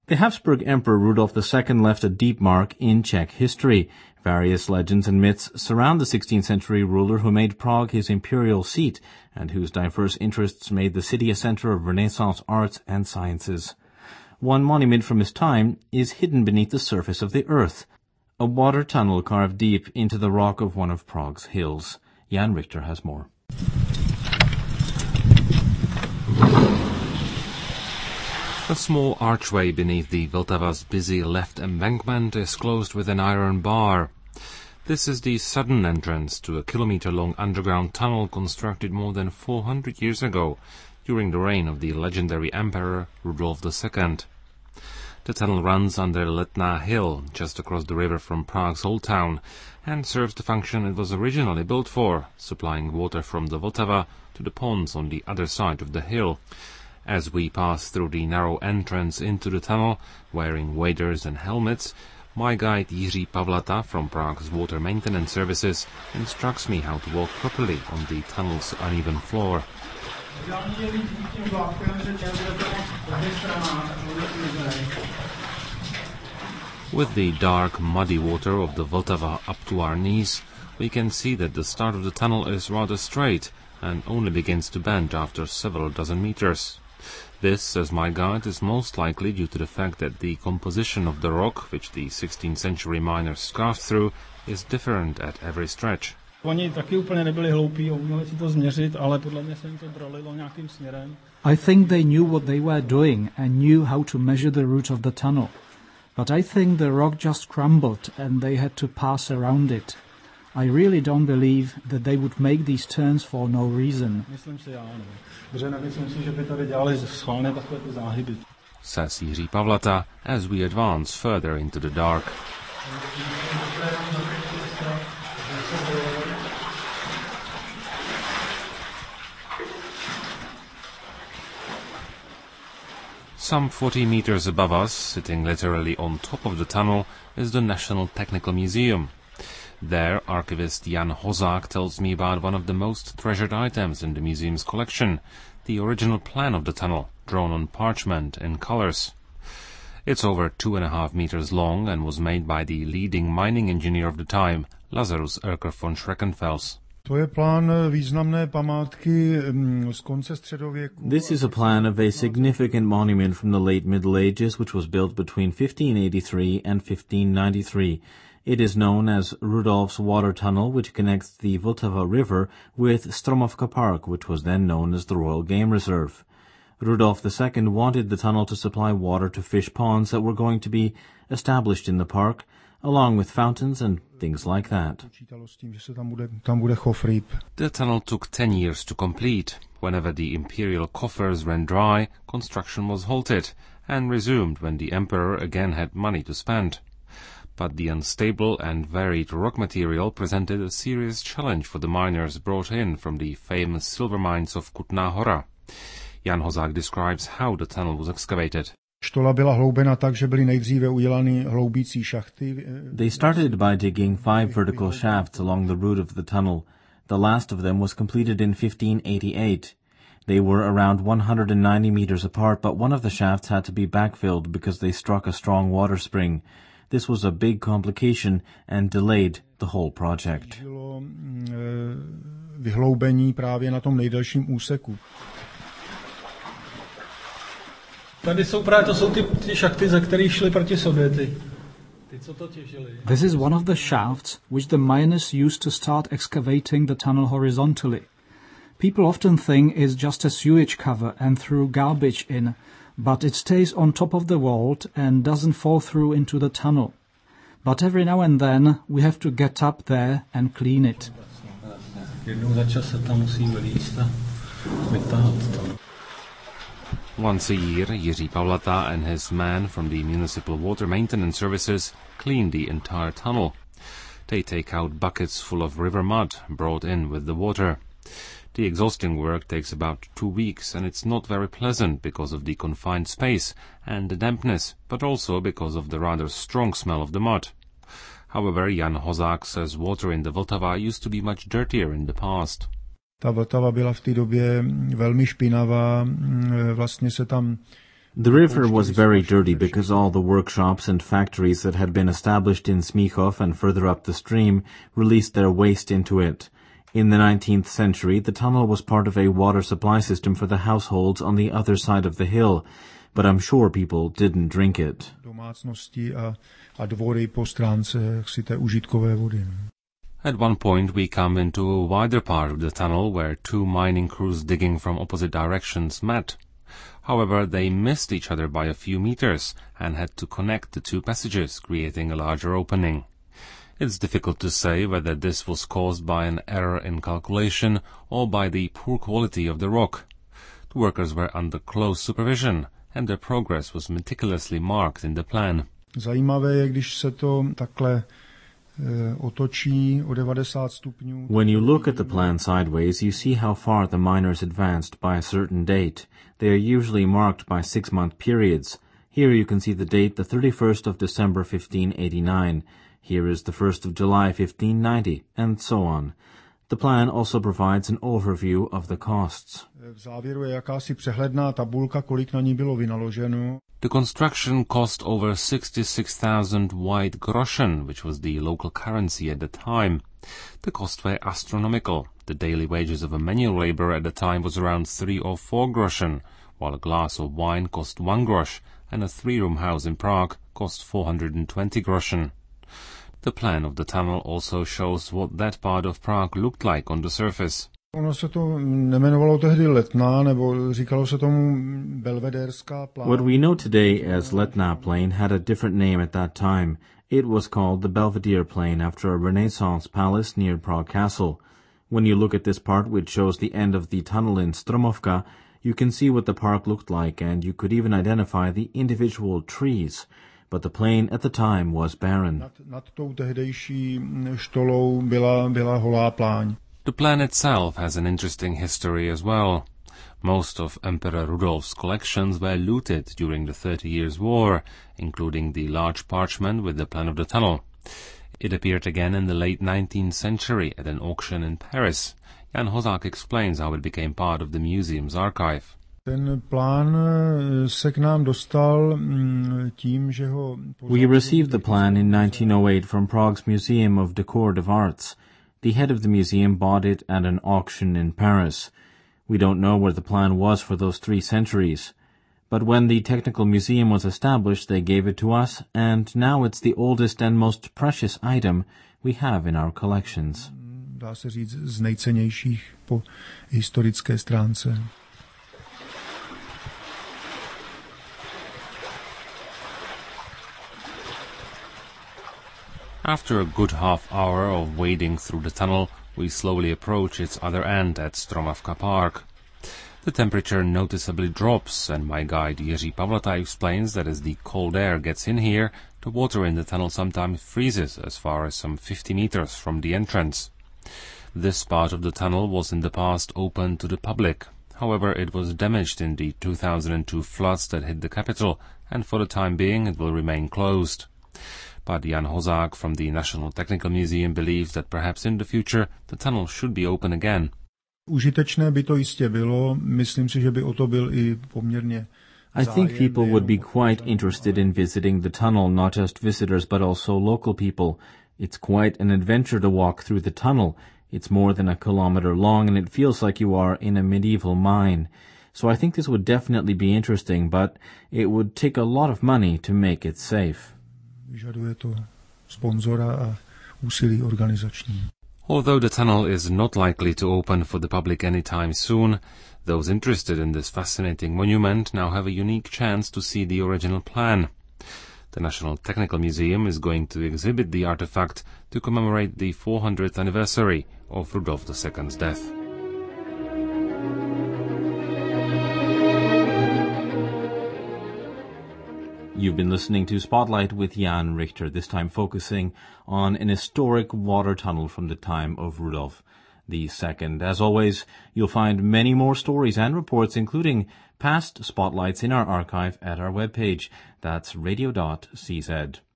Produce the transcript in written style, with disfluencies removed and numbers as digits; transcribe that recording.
The Habsburg Emperor Rudolf II left a deep mark in Czech history. Various legends and myths surround the 16th century ruler who made Prague his imperial seat and whose diverse interests made the city a center of Renaissance arts and sciences. One monument from his time is hidden beneath the surface of the earth, a water tunnel carved deep into the rock of one of Prague's hills. Jan Richter has more. A small archway beneath the Vltava's busy left embankment is closed with an iron bar. This is the southern entrance to a kilometer-long underground tunnel constructed more than 400 years ago, during the reign of the legendary Emperor Rudolf II. The tunnel runs under Letná Hill, just across the river from Prague's Old Town, and serves the function it was originally built for, supplying water from the Vltava to the ponds on the other side of the hill. As we pass through the narrow entrance into the tunnel, wearing waders and helmets, my guide Jiří Pavlata from Prague's Water Maintenance Services instructs me how to walk properly on the tunnel's uneven floor. With the dark, muddy water of the Vltava up to our knees, we can see that the start of the tunnel is rather straight and only begins to bend after several dozen meters. This, says my guide, is most likely due to the fact that the composition of the rock, which the 16th century miners scarfed through, is different at every stretch. Oni taky úplně nebyli hloupí, uměli si to změřit, ale podle mě se jim to drolilo nějakým směrem. I think they knew what they were doing and knew how to measure the route of the tunnel. But I think the rock just crumbled and they had to pass around it. I really don't believe that they would make these turns for no reason. Myslím si já, ne. Protože nemyslím si, že by tady dělali schválně takové ty záhyby. Says Jiří Pavlata as we advance further into the dark. Some 40 meters above us, sitting literally on top of the tunnel, is the National Technical Museum. There, archivist Jan Hozák tells me about one of the most treasured items in the museum's collection, the original plan of the tunnel, drawn on parchment in colors. It's over 2.5 meters long and was made by the leading mining engineer of the time, Lazarus Erker von Schreckenfels. This is a plan of a significant monument from the late Middle Ages which was built between 1583 and 1593. It is known as Rudolf's Water Tunnel, which connects the Vltava River with Stromovka Park, which was then known as the Royal Game Reserve. Rudolf II wanted the tunnel to supply water to fish ponds that were going to be established in the park, along with fountains and things like that. The tunnel took 10 years to complete. Whenever the imperial coffers ran dry, construction was halted and resumed when the emperor again had money to spend. But the unstable and varied rock material presented a serious challenge for the miners brought in from the famous silver mines of Kutná Hora. Jan Hozák describes how the tunnel was excavated. They started by digging 5 vertical shafts along the route of the tunnel. The last of them was completed in 1588. They were around 190 meters apart, but one of the shafts had to be backfilled because they struck a strong water spring. This was a big complication and delayed the whole project. This is one of the shafts which the miners used to start excavating the tunnel horizontally. People often think it's just a sewage cover and threw garbage in, but it stays on top of the vault and doesn't fall through into the tunnel. But every now and then we have to get up there and clean it. Once a year, Jiří Pavlata and his men from the Municipal Water Maintenance Services clean the entire tunnel. They take out buckets full of river mud brought in with the water. The exhausting work takes about 2 weeks, and it's not very pleasant because of the confined space and the dampness, but also because of the rather strong smell of the mud. However, Jan Hozák says water in the Vltava used to be much dirtier in the past. Ta Vltava byla v té době velmi špinavá, vlastně se tam The river was very dirty because all the workshops and factories that had been established in Smíchov and further up the stream released their waste into it. In the 19th century, the tunnel was part of a water supply system for the households on the other side of the hill, but I'm sure people didn't drink it. Domácnosti a dvory po stránce té užitkové vody. At one point we come into a wider part of the tunnel where two mining crews digging from opposite directions met. However, they missed each other by a few meters and had to connect the two passages, creating a larger opening. It's difficult to say whether this was caused by an error in calculation or by the poor quality of the rock. The workers were under close supervision, and their progress was meticulously marked in the plan. Zajímavé je, když se to takhle otočí o 90 stupňů. When you look at the plan sideways, you see how far the miners advanced by a certain date. They are usually marked by 6-month periods. Here you can see the date, the 31st of December 1589. Here is the 1st of July 1590, and so on. The plan also provides an overview of the costs. V závěru je jakási přehledná tabulka, kolik na ní bylo vynaloženo. The construction cost over 66,000 white groschen, which was the local currency at the time. The costs were astronomical. The daily wages of a manual laborer at the time was around 3 or 4 groschen, while a glass of wine cost 1 grosch, and a 3-room house in Prague cost 420 groschen. The plan of the tunnel also shows what that part of Prague looked like on the surface. Ono se to nemenovalo tehdy Letná, nebo říkalo se tomu Belvederská pláň. What we know today as Letná Plain had a different name at that time. It was called the Belvedere Plain after a Renaissance palace near Prague Castle. When you look at this part which shows the end of the tunnel in Stromovka, you can see what the park looked like, and you could even identify the individual trees. But the plain at the time was barren. Nad tou tehdejší štolou byla holá pláň. The plan itself has an interesting history as well. Most of Emperor Rudolf's collections were looted during the 30 Years' War, including the large parchment with the plan of the tunnel. It appeared again in the late 19th century at an auction in Paris. Jan Hozák explains how it became part of the museum's archive. Ten plán se k nám dostal tím, že ho... We received the plan in 1908 from Prague's Museum of Decorative Arts. The head of the museum bought it at an auction in Paris. We don't know where the plan was for those 3 centuries. But when the Technical Museum was established, they gave it to us, and now it's the oldest and most precious item we have in our collections. Dá se říct z nejcennějších po historické stránce. After a good half-hour of wading through the tunnel, we slowly approach its other end at Stromovka Park. The temperature noticeably drops, and my guide Jiří Pavlata explains that as the cold air gets in here, the water in the tunnel sometimes freezes as far as some 50 meters from the entrance. This part of the tunnel was in the past open to the public. However, it was damaged in the 2002 floods that hit the capital, and for the time being it will remain closed. But Jan Hozák from the National Technical Museum believes that perhaps in the future the tunnel should be open again. Užitečné by to jistě bylo, myslím si, že by o to byl i poměrně. I think people would be quite interested in visiting the tunnel, not just visitors but also local people. It's quite an adventure to walk through the tunnel. It's more than a kilometer long and it feels like you are in a medieval mine. So I think this would definitely be interesting, but it would take a lot of money to make it safe. Vyžaduje to sponzora a úsilí organizační. Although the tunnel is not likely to open for the public anytime soon, those interested in this fascinating monument now have a unique chance to see the original plan. The National Technical Museum is going to exhibit the artifact to commemorate the 400th anniversary of Rudolf II's death. You've been listening to Spotlight with Jan Richter, this time focusing on an historic water tunnel from the time of Rudolf II. As always, you'll find many more stories and reports, including past spotlights in our archive at our webpage. That's radio.cz.